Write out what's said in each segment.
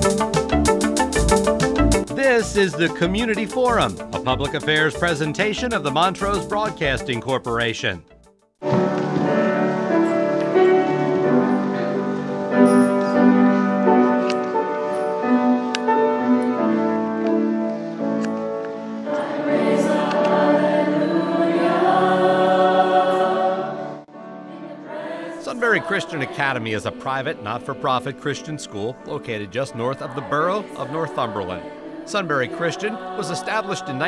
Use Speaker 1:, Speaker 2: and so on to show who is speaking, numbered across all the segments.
Speaker 1: This is the Community Forum, a public affairs presentation of the Montrose Broadcasting Corporation. Sunbury Christian Academy is a private, not-for-profit Christian school located just north of the borough of Northumberland. Sunbury Christian was established in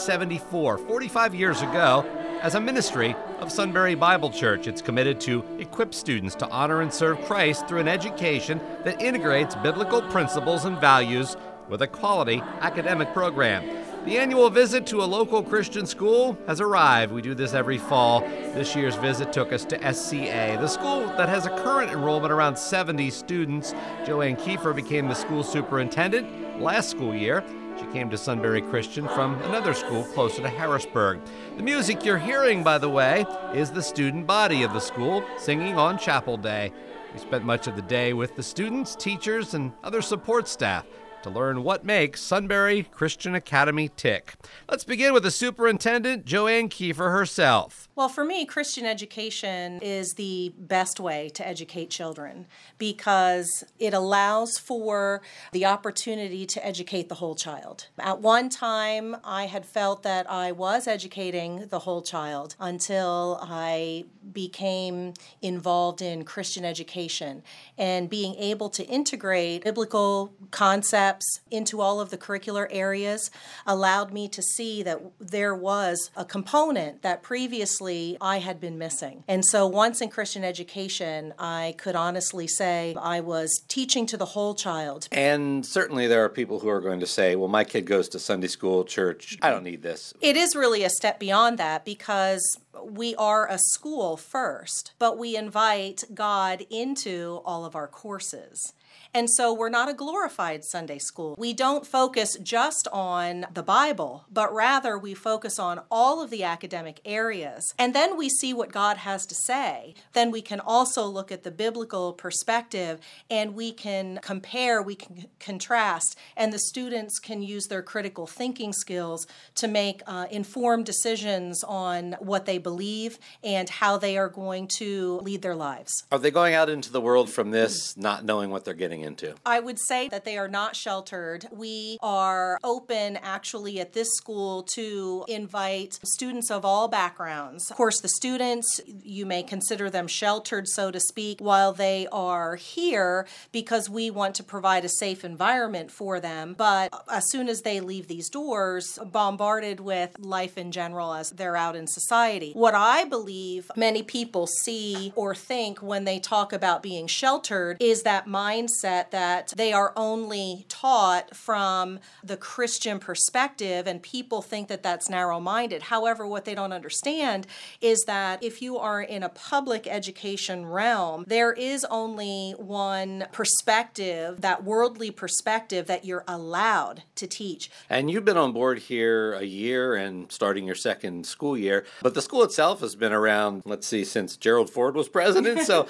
Speaker 1: 1974, 45 years ago, as a ministry of Sunbury Bible Church. It's committed to equip students to honor and serve Christ through an education that integrates biblical principles and values with a quality academic program. The annual visit to a local Christian school has arrived. We do this every fall. This year's visit took us to SCA, the school that has a current enrollment around 70 students. Joanne Kiefer became the school superintendent last school year. She came to Sunbury Christian from another school closer to Harrisburg. The music you're hearing, by the way, is the student body of the school singing on Chapel Day. We spent much of the day with the students, teachers, and other support staff to learn what makes Sunbury Christian Academy tick. Let's begin with the superintendent, Joanne Kiefer herself.
Speaker 2: Well, for me, Christian education is the best way to educate children because it allows for the opportunity to educate the whole child. At one time, I had felt that I was educating the whole child until I became involved in Christian education and being able to integrate biblical concepts into all of the curricular areas allowed me to see that there was a component that previously I had been missing. And so once in Christian education, I could honestly say I was teaching to the whole child.
Speaker 1: And certainly there are people who are going to say, well, my kid goes to Sunday school, church, I don't need this.
Speaker 2: It is really a step beyond that because we are a school first, but we invite God into all of our courses. And so we're not a glorified Sunday school. We don't focus just on the Bible, but rather we focus on all of the academic areas. And then we see what God has to say. Then we can also look at the biblical perspective and we can compare, we can contrast, and the students can use their critical thinking skills to make informed decisions on what they believe and how they are going to lead their lives.
Speaker 1: Are they going out into the world from this not knowing what they're getting into?
Speaker 2: I would say that they are not sheltered. We are open actually at this school to invite students of all backgrounds. Of course, the students, you may consider them sheltered, so to speak, while they are here because we want to provide a safe environment for them. But as soon as they leave these doors, bombarded with life in general as they're out in society. What I believe many people see or think when they talk about being sheltered is that mindset that they are only taught from the Christian perspective, and people think that that's narrow-minded. However, what they don't understand is that if you are in a public education realm, there is only one perspective, that worldly perspective that you're allowed to teach.
Speaker 1: And you've been on board here a year and starting your second school year, but the school itself has been around, since Gerald Ford was president. So,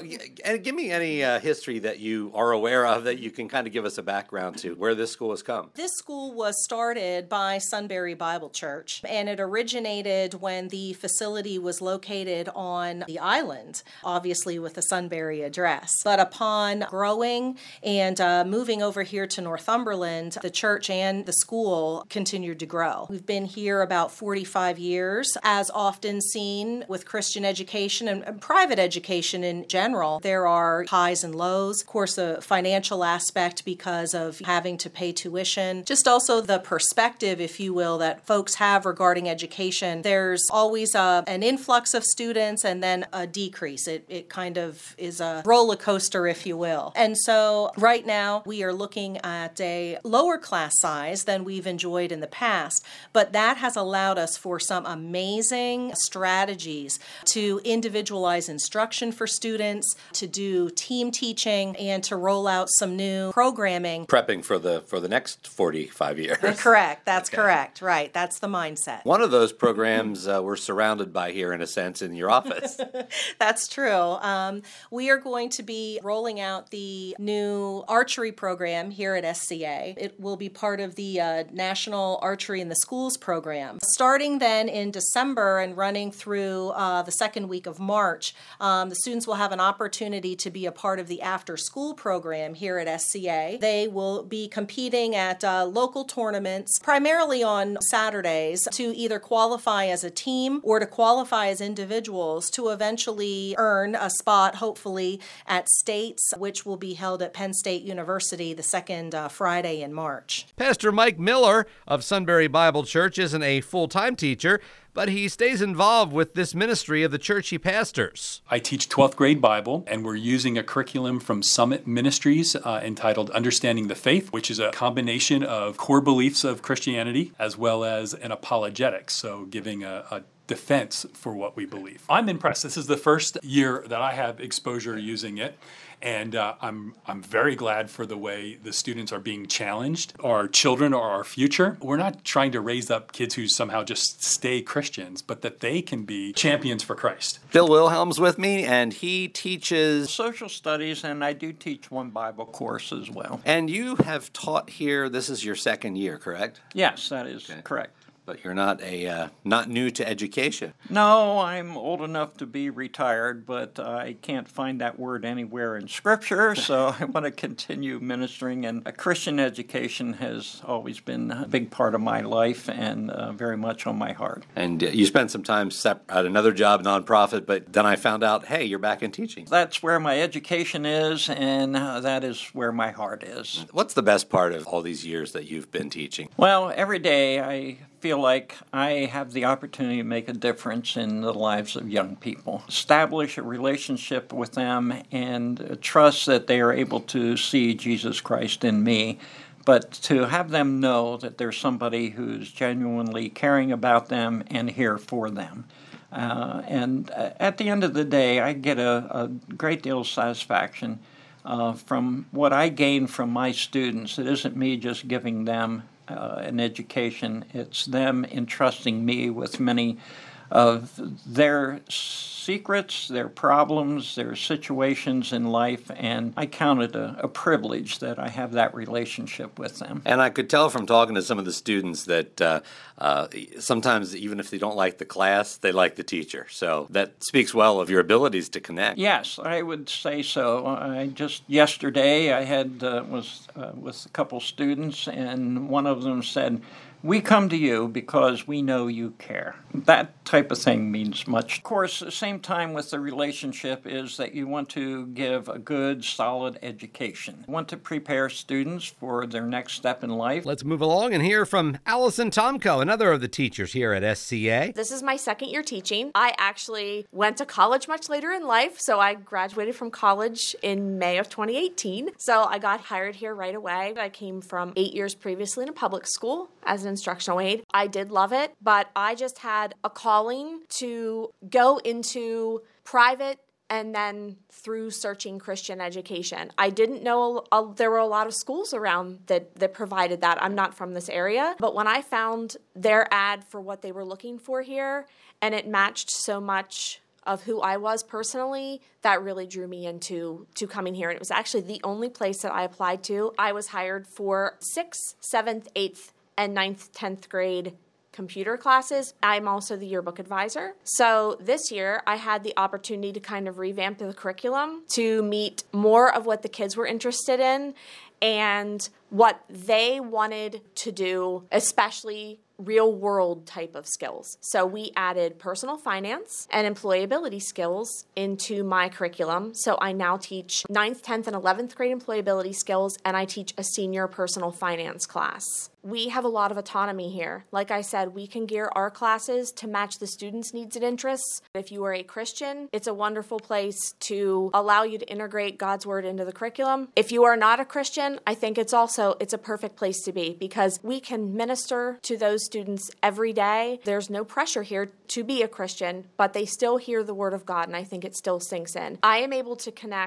Speaker 1: and give me any history that you are aware of that you can kind of give us a background to where this school has come.
Speaker 2: This school was started by Sunbury Bible Church, and it originated when the facility was located on the island, obviously with a Sunbury address. But upon growing and moving over here to Northumberland, the church and the school continued to grow. We've been here about 45 years. As often seen with Christian education and private education in general, there are highs and lows. Of course, the financial aspect because of having to pay tuition, just also the perspective, if you will, that folks have regarding education. There's always an influx of students and then a decrease. It kind of is a roller coaster, if you will. And so right now we are looking at a lower class size than we've enjoyed in the past, but that has allowed us for some amazing strategies to individualize instruction for students, to do team teaching, and to roll out some new programming.
Speaker 1: Prepping for the next 45 years.
Speaker 2: Correct. That's correct. Right. That's the mindset.
Speaker 1: One of those programs we're surrounded by here, in a sense, in your office.
Speaker 2: That's true. We are going to be rolling out the new archery program here at SCA. It will be part of the National Archery in the Schools program. Starting then in December and running through the second week of March, the students will have an opportunity to be a part of the after-school program here at SCA. They will be competing at local tournaments, primarily on Saturdays, to either qualify as a team or to qualify as individuals to eventually earn a spot, hopefully, at States, which will be held at Penn State University the second Friday in March.
Speaker 1: Pastor Mike Miller of Sunbury Bible Church isn't a full-time teacher, but he stays involved with this ministry of the church he pastors.
Speaker 3: I teach 12th grade Bible, and we're using a curriculum from Summit Ministries entitled Understanding the Faith, which is a combination of core beliefs of Christianity as well as an apologetics, so giving a defense for what we believe. I'm impressed. This is the first year that I have exposure using it. And I'm very glad for the way the students are being challenged. Our children are our future. We're not trying to raise up kids who somehow just stay Christians, but that they can be champions for Christ.
Speaker 1: Bill Wilhelm's with me, and he teaches
Speaker 4: social studies, and I do teach one Bible course as well.
Speaker 1: And you have taught here, this is your second year, correct?
Speaker 4: Yes, that is correct.
Speaker 1: But you're not not new to education.
Speaker 4: No, I'm old enough to be retired, but I can't find that word anywhere in Scripture, so I want to continue ministering. And Christian education has always been a big part of my life and very much on my heart.
Speaker 1: And you spent some time at another job, nonprofit, but then I found out, hey, you're back in teaching.
Speaker 4: That's where my education is, and that is where my heart is.
Speaker 1: What's the best part of all these years that you've been teaching?
Speaker 4: Well, every day I feel like I have the opportunity to make a difference in the lives of young people. Establish a relationship with them and trust that they are able to see Jesus Christ in me, but to have them know that there's somebody who's genuinely caring about them and here for them. And at the end of the day, I get a great deal of satisfaction from what I gain from my students. It isn't me just giving them an education. It's them entrusting me with many of their secrets, their problems, their situations in life, and I count it a privilege that I have that relationship with them.
Speaker 1: And I could tell from talking to some of the students that sometimes even if they don't like the class, they like the teacher. So that speaks well of your abilities to connect.
Speaker 4: Yes, I would say so. Just yesterday I had was with a couple students, and one of them said, "We come to you because we know you care." That type of thing means much. Of course, the same time with the relationship is that you want to give a good, solid education. You want to prepare students for their next step in life.
Speaker 1: Let's move along and hear from Allison Tomko, another of the teachers here at SCA.
Speaker 5: This is my second year teaching. I actually went to college much later in life, so I graduated from college in May of 2018. So I got hired here right away. I came from 8 years previously in a public school as an instructional aide. I did love it, but I just had a calling to go into private and then through searching Christian education. I didn't know there were a lot of schools around that provided that. I'm not from this area, but when I found their ad for what they were looking for here, and it matched so much of who I was personally, that really drew me into coming here. And it was actually the only place that I applied to. I was hired for 6th, 7th, 8th, and 9th, 10th grade computer classes. I'm also the yearbook advisor. So this year I had the opportunity to kind of revamp the curriculum to meet more of what the kids were interested in and what they wanted to do, especially real world type of skills. So we added personal finance and employability skills into my curriculum. So I now teach 9th, 10th, and 11th grade employability skills, and I teach a senior personal finance class. We have a lot of autonomy here. Like I said, we can gear our classes to match the students' needs and interests. If you are a Christian, it's a wonderful place to allow you to integrate God's word into the curriculum. If you are not a Christian, I think it's a perfect place to be because we can minister to those students every day. There's no pressure here to be a Christian, but they still hear the word of God, and I think it still sinks in. I am able to connect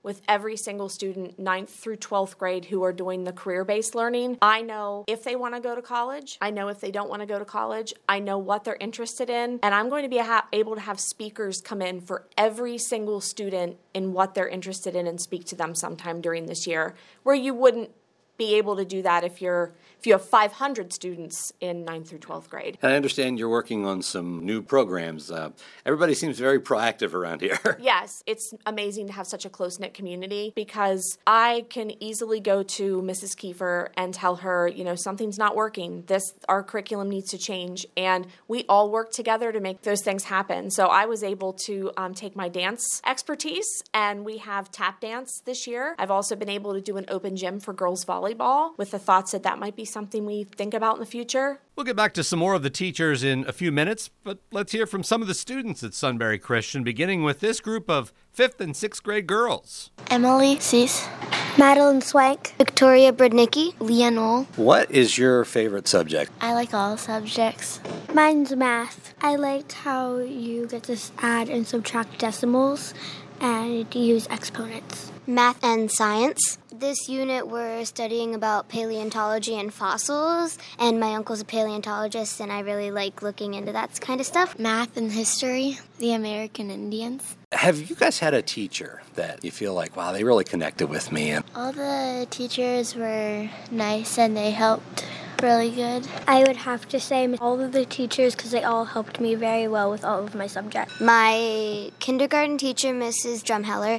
Speaker 5: with every single student, 9th through 12th grade, who are doing the career-based learning. I know if they want to go to college. I know if they don't want to go to college. I know what they're interested in. And I'm going to be able to have speakers come in for every single student in what they're interested in and speak to them sometime during this year, where you wouldn't be able to do that if you have 500 students in 9th through 12th grade.
Speaker 1: And I understand you're working on some new programs. Everybody seems very proactive around here.
Speaker 5: Yes, it's amazing to have such a close-knit community, because I can easily go to Mrs. Kiefer and tell her, something's not working. Our curriculum needs to change, and we all work together to make those things happen. So I was able to take my dance expertise, and we have tap dance this year. I've also been able to do an open gym for girls volleyball, with the thoughts that might be something we think about in the future.
Speaker 1: We'll get back to some more of the teachers in a few minutes, but let's hear from some of the students at Sunbury Christian, beginning with this group of 5th and 6th grade girls.
Speaker 6: Emily Cease, Madeline Swank, Victoria Brodnicki, Leah Knoll.
Speaker 1: What is your favorite subject?
Speaker 6: I like all subjects.
Speaker 7: Mine's math. I liked how you get to add and subtract decimals and use exponents.
Speaker 6: Math and science. This unit we're studying about paleontology and fossils, and my uncle's a paleontologist, and I really like looking into that kind of stuff. Math and history, the American Indians.
Speaker 1: Have you guys had a teacher that you feel like, wow, they really connected with me?
Speaker 6: All the teachers were nice, and they helped really good.
Speaker 7: I would have to say all of the teachers, because they all helped me very well with all of my subjects.
Speaker 6: My kindergarten teacher, Mrs. Drumheller,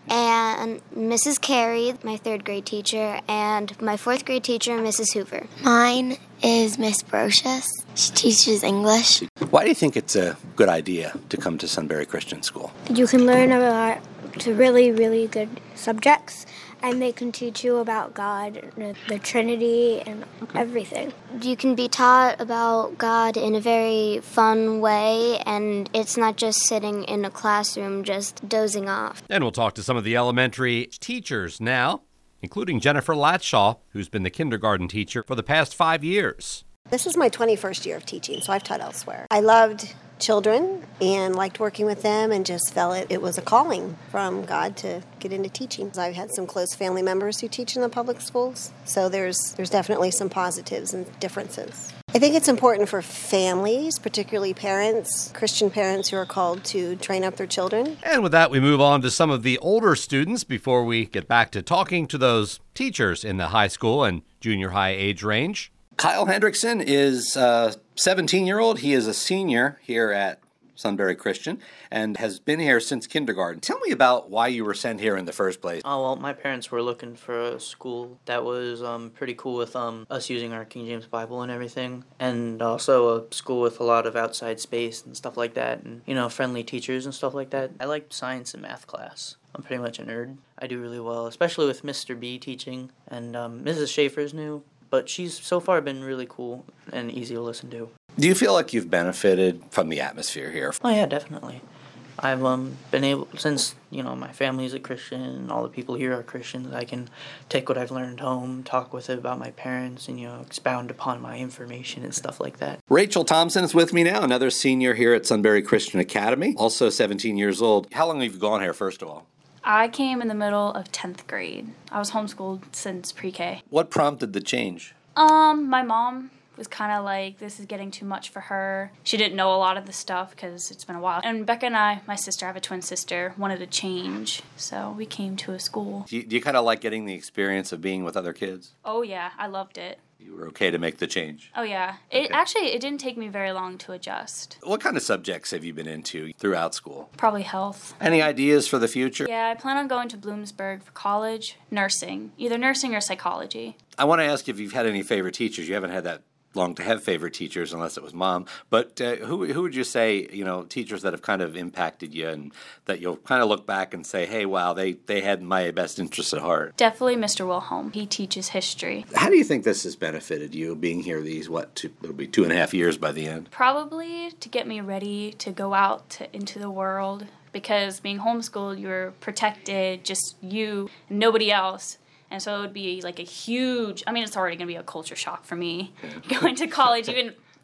Speaker 6: and Mrs. Carey, my 3rd grade teacher, and my 4th grade teacher, Mrs. Hoover. Mine is Miss Brocious. She teaches English.
Speaker 1: Why do you think it's a good idea to come to Sunbury Christian School?
Speaker 7: You can learn a lot to really, really good subjects, and they can teach you about God, the Trinity, and everything.
Speaker 6: You can be taught about God in a very fun way, and it's not just sitting in a classroom just dozing off.
Speaker 1: And we'll talk to some of the elementary teachers now, including Jennifer Latshaw, who's been the kindergarten teacher for the past 5 years.
Speaker 8: This is my 21st year of teaching, so I've taught elsewhere. I loved children and liked working with them, and just felt it was a calling from God to get into teaching. I've had some close family members who teach in the public schools, so there's definitely some positives and differences. I think it's important for families, particularly parents, Christian parents who are called to train up their children.
Speaker 1: And with that, we move on to some of the older students before we get back to talking to those teachers in the high school and junior high age range. Kyle Hendrickson is a 17-year-old. He is a senior here at Sunbury Christian and has been here since kindergarten. Tell me about why you were sent here in the first place.
Speaker 9: Oh, well, my parents were looking for a school that was pretty cool with us using our King James Bible and everything, and also a school with a lot of outside space and stuff like that, and, friendly teachers and stuff like that. I liked science and math class. I'm pretty much a nerd. I do really well, especially with Mr. B teaching, and Mrs. Schaefer's new, but she's so far been really cool and easy to listen to.
Speaker 1: Do you feel like you've benefited from the atmosphere here?
Speaker 9: Oh, yeah, definitely. I've been able, since, my family's a Christian and all the people here are Christians, I can take what I've learned home, talk with it about my parents, and, expound upon my information and stuff like that.
Speaker 1: Rachel Thompson is with me now, another senior here at Sunbury Christian Academy, also 17 years old. How long have you gone here, first of all?
Speaker 10: I came in the middle of 10th grade. I was homeschooled since pre-K.
Speaker 1: What prompted the change?
Speaker 10: My mom was kind of like, this is getting too much for her. She didn't know a lot of the stuff because it's been a while. And Becca and I, my sister, I have a twin sister, wanted to change. So we came to a school.
Speaker 1: Do you kind of like getting the experience of being with other kids?
Speaker 10: Oh, yeah. I loved it.
Speaker 1: You were okay to make the change?
Speaker 10: Oh, yeah.
Speaker 1: Okay.
Speaker 10: It didn't take me very long to adjust.
Speaker 1: What kind of subjects have you been into throughout school?
Speaker 10: Probably health.
Speaker 1: Any ideas for the future?
Speaker 10: Yeah, I plan on going to Bloomsburg for college, nursing, either nursing or psychology.
Speaker 1: I want to ask if you've had any favorite teachers. You haven't had that long to have favorite teachers unless it was mom. But who would you say, teachers that have kind of impacted you and that you'll kind of look back and say, hey, wow, they had my best interests at heart?
Speaker 10: Definitely Mr. Wilhelm. He teaches history.
Speaker 1: How do you think this has benefited you being here these, it'll be 2.5 years by the end?
Speaker 10: Probably to get me ready to go out into the world, because being homeschooled, you're protected, just you and nobody else. And so it would be like a huge, it's already going to be a culture shock for me going to college, even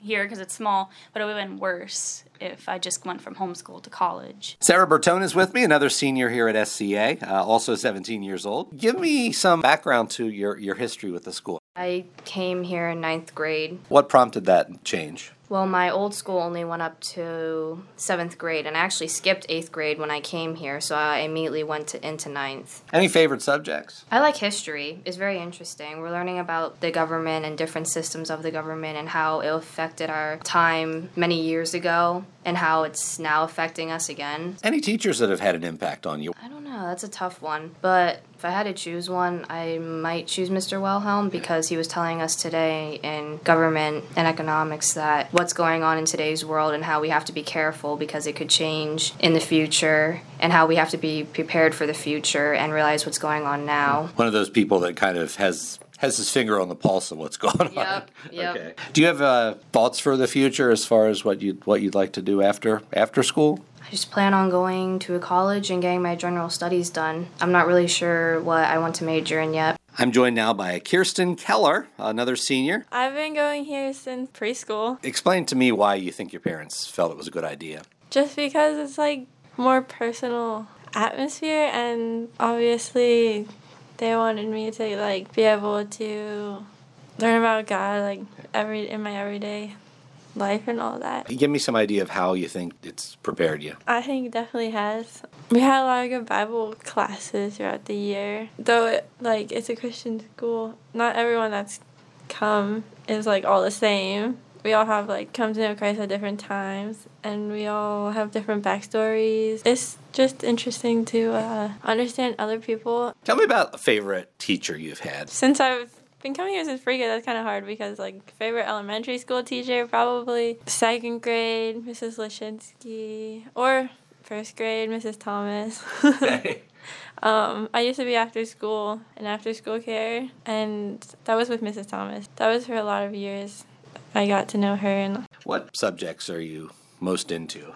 Speaker 10: here because it's small, but it would have been worse if I just went from homeschool to college.
Speaker 1: Sarah Bertone is with me, another senior here at SCA, also 17 years old. Give me some background to your history with the school.
Speaker 11: I came here in 9th grade.
Speaker 1: What prompted that change?
Speaker 11: Well, my old school only went up to 7th grade, and I actually skipped 8th grade when I came here, so I immediately went into 9th.
Speaker 1: Any favorite subjects?
Speaker 11: I like history. It's very interesting. We're learning about the government and different systems of the government and how it affected our time many years ago and how it's now affecting us again.
Speaker 1: Any teachers that have had an impact on you?
Speaker 11: I don't know. That's a tough one. But if I had to choose one, I might choose Mr. Wilhelm because he was telling us today in government and economics that what's going on in today's world and how we have to be careful because it could change in the future and how we have to be prepared for the future and realize what's going on now.
Speaker 1: One of those people that kind of has his finger on the pulse of what's going on.
Speaker 11: Yep.
Speaker 1: Okay. Do you have thoughts for the future as far as what you'd like to do after school?
Speaker 11: I just plan on going to a college and getting my general studies done. I'm not really sure what I want to major in yet.
Speaker 1: I'm joined now by Kirsten Keller, another senior.
Speaker 12: I've been going here since preschool.
Speaker 1: Explain to me why you think your parents felt it was a good idea.
Speaker 12: Just because it's like more personal atmosphere, and obviously they wanted me to like be able to learn about God like in my everyday life and all that.
Speaker 1: Give me some idea of how you think it's prepared you.
Speaker 12: I think it definitely has. We had a lot of good Bible classes throughout the year. Though it's a Christian school, not everyone that's come is like all the same. We all have come to know Christ at different times, and we all have different backstories. It's just interesting to understand other people.
Speaker 1: Tell me about a favorite teacher you've had.
Speaker 12: Since I've been coming here since pre-K, that's kind of hard because favorite elementary school teacher, probably 2nd grade, Mrs. Lashinsky, or 1st grade, Mrs. Thomas.
Speaker 1: Okay.
Speaker 12: I used to be after school in after school care, and that was with Mrs. Thomas. That was for a lot of years. I got to know her. And
Speaker 1: what subjects are you most into?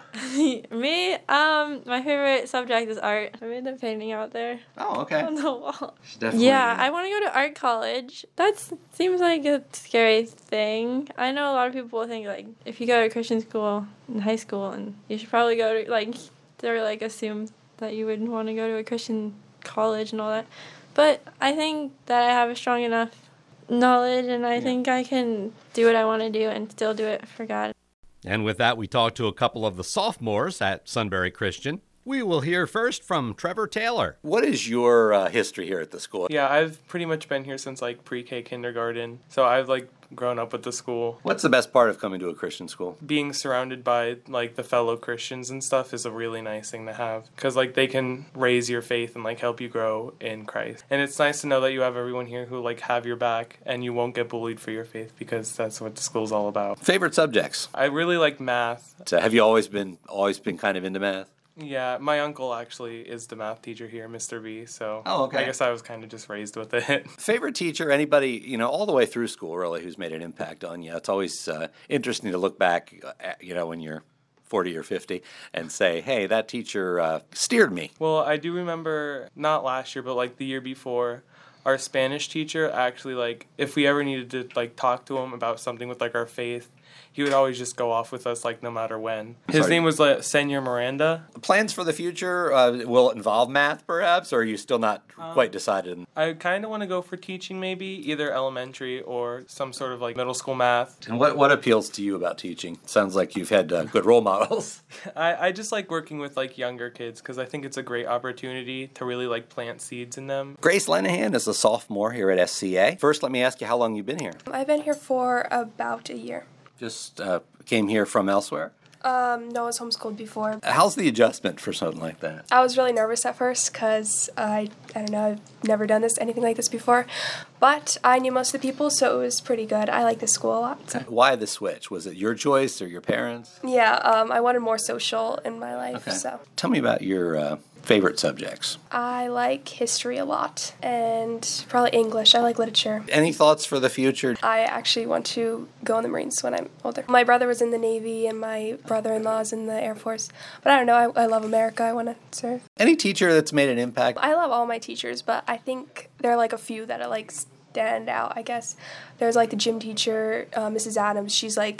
Speaker 12: Me? My favorite subject is art. I made the painting out there.
Speaker 1: Oh, okay.
Speaker 12: On the wall.
Speaker 1: Definitely.
Speaker 12: Yeah, I want to go to art college. That seems like a scary thing. I know a lot of people think if you go to Christian school in high school, and you should probably go to they're assume that you would want to go to a Christian college and all that. But I think that I have a strong enough knowledge, and I think I can do what I want to do and still do it for God.
Speaker 1: And with that, we talked to a couple of the sophomores at Sunbury Christian. We will hear first from Trevor Taylor. What is your history here at the school?
Speaker 13: Yeah, I've pretty much been here since pre-K kindergarten. So I've grown up with the school.
Speaker 1: What's the best part of coming to a Christian school?
Speaker 13: Being surrounded by the fellow Christians and stuff is a really nice thing to have, because they can raise your faith and help you grow in Christ. And it's nice to know that you have everyone here who have your back and you won't get bullied for your faith, because that's what the school's all about.
Speaker 1: Favorite subjects?
Speaker 13: I really like math.
Speaker 1: So have you always been kind of into math?
Speaker 13: Yeah, my uncle actually is the math teacher here, Mr. B, so
Speaker 1: okay.
Speaker 13: I guess I was kind of just raised with it.
Speaker 1: Favorite teacher, anybody, all the way through school, really, who's made an impact on you? It's always interesting to look back, when you're 40 or 50 and say, hey, that teacher steered me.
Speaker 13: Well, I do remember, not last year, but the year before, our Spanish teacher actually, if we ever needed to, talk to him about something with, our faith, he would always just go off with us, no matter when. His name was Senor Miranda.
Speaker 1: Plans for the future, will it involve math, perhaps, or are you still not quite decided?
Speaker 13: I kind of want to go for teaching, maybe, either elementary or some sort of, middle school math.
Speaker 1: And what appeals to you about teaching? Sounds like you've had good role models.
Speaker 13: I just like working with, younger kids, because I think it's a great opportunity to really, plant seeds in them.
Speaker 1: Grace Lenahan is a sophomore here at SCA. First, let me ask you how long you've been here.
Speaker 14: I've been here for about a year.
Speaker 1: Just came here from elsewhere?
Speaker 14: No, I was homeschooled before.
Speaker 1: How's the adjustment for something like that?
Speaker 14: I was really nervous at first because I don't know, I've never done anything like this before. But I knew most of the people, so it was pretty good. I like this school a lot. So.
Speaker 1: Why the switch? Was it your choice or your parents?
Speaker 14: Yeah, I wanted more social in my life.
Speaker 1: Okay.
Speaker 14: So.
Speaker 1: Tell me about your favorite subjects.
Speaker 14: I like history a lot, and probably English. I like literature.
Speaker 1: Any thoughts for the future?
Speaker 14: I actually want to go in the Marines when I'm older. My brother was in the Navy, and my brother-in-law is in the Air Force. But I don't know, I love America. I want to serve.
Speaker 1: Any teacher that's made an impact?
Speaker 14: I love all my teachers, but I think there are a few that are stand out, I guess. There's the gym teacher, Mrs. Adams. She's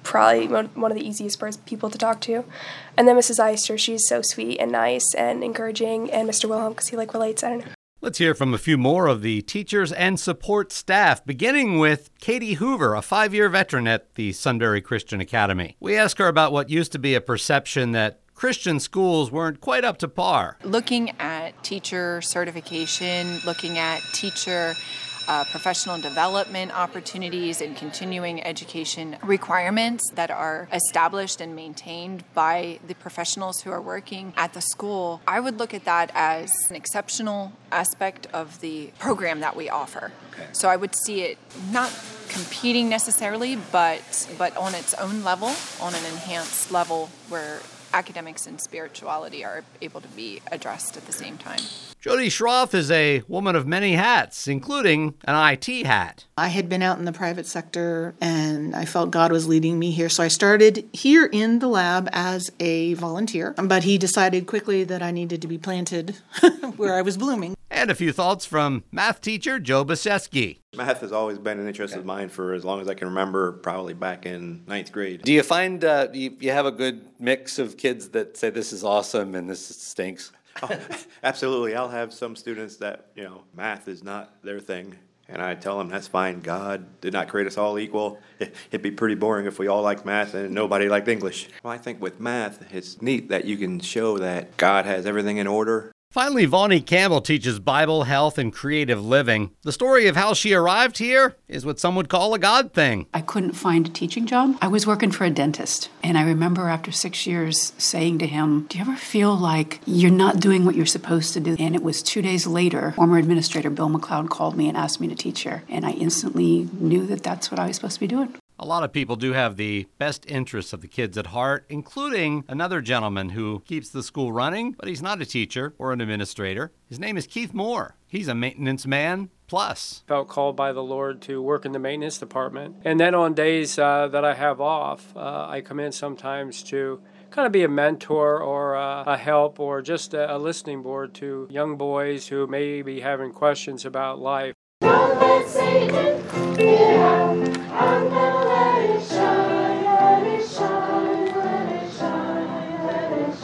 Speaker 14: probably one of the easiest people to talk to. And then Mrs. Eister, she's so sweet and nice and encouraging, and Mr. Wilhelm, because he relates, I don't know.
Speaker 1: Let's hear from a few more of the teachers and support staff, beginning with Katie Hoover, a 5-year veteran at the Sunbury Christian Academy. We ask her about what used to be a perception that Christian schools weren't quite up to par.
Speaker 15: Looking at teacher certification, looking at teacher professional development opportunities and continuing education requirements that are established and maintained by the professionals who are working at the school, I would look at that as an exceptional aspect of the program that we offer. Okay. So I would see it not competing necessarily, but on its own level, on an enhanced level where academics and spirituality are able to be addressed at the same time.
Speaker 1: Jody Schroff is a woman of many hats, including an IT hat.
Speaker 16: I had been out in the private sector and I felt God was leading me here. So I started here in the lab as a volunteer, but he decided quickly that I needed to be planted where I was blooming.
Speaker 1: And a few thoughts from math teacher Joe Baseski.
Speaker 17: Math has always been an interest of mine for as long as I can remember, probably back in 9th grade.
Speaker 18: Do you find you have a good mix of kids that say this is awesome and this stinks?
Speaker 17: Oh, absolutely. I'll have some students that, math is not their thing. And I tell them that's fine. God did not create us all equal. It'd be pretty boring if we all liked math and nobody liked English. Well, I think with math, it's neat that you can show that God has everything in order.
Speaker 1: Finally, Vaughnie Campbell teaches Bible, health, and creative living. The story of how she arrived here is what some would call a God thing.
Speaker 19: I couldn't find a teaching job. I was working for a dentist, and I remember after 6 years saying to him, do you ever feel like you're not doing what you're supposed to do? And it was 2 days later, former administrator Bill McLeod called me and asked me to teach here, and I instantly knew that that's what I was supposed to be doing.
Speaker 1: A lot of people do have the best interests of the kids at heart, including another gentleman who keeps the school running, but he's not a teacher or an administrator. His name is Keith Moore. He's a maintenance man plus.
Speaker 20: Felt called by the Lord to work in the maintenance department. And then on days that I have off, I come in sometimes to kind of be a mentor or a help or just a listening board to young boys who may be having questions about life.
Speaker 21: Don't let Satan get out. I'm gonna let it shine, let it shine, let it shine, let it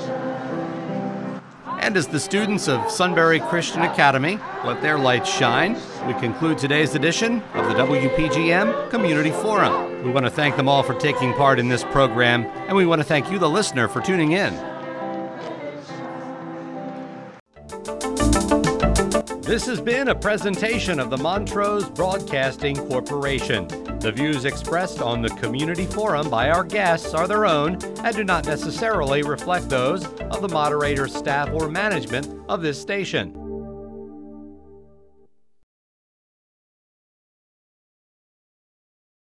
Speaker 21: shine.
Speaker 1: And as the students of Sunbury Christian Academy let their light shine, we conclude today's edition of the WPGM Community Forum. We want to thank them all for taking part in this program, and we want to thank you, the listener, for tuning in. This has been a presentation of the Montrose Broadcasting Corporation. The views expressed on the Community Forum by our guests are their own and do not necessarily reflect those of the moderator, staff, or management of this station.